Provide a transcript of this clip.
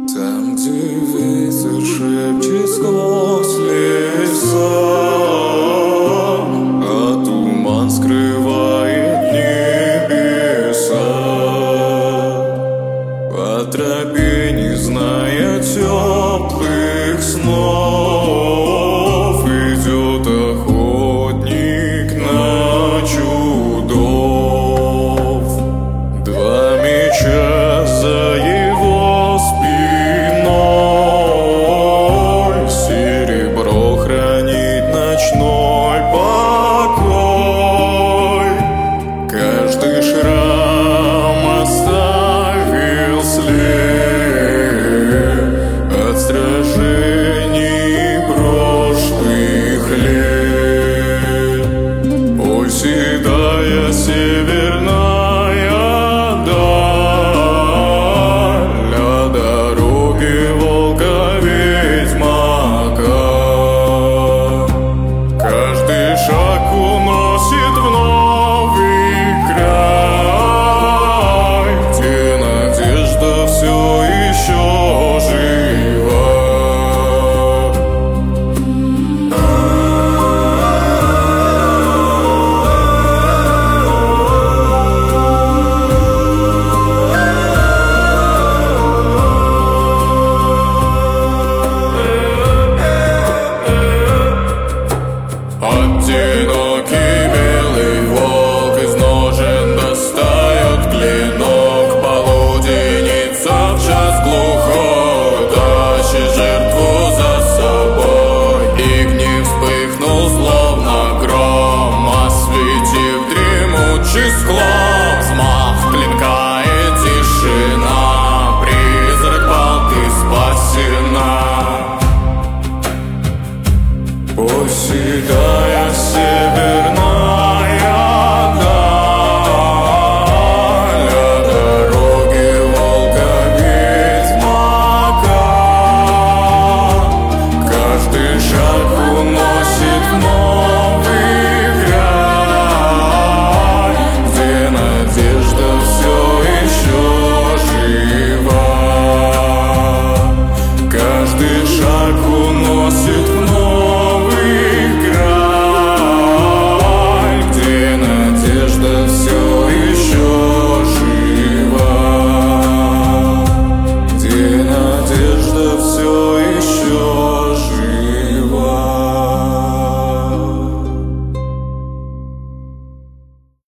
Там, где ветер шепчет сквозь леса, а туман скрывает небеса. По тропе, не зная теплых снов, идет охотник на чудов. Два меча за его спиной, серебро хранит ночной покой. Каждый шрам оставил след.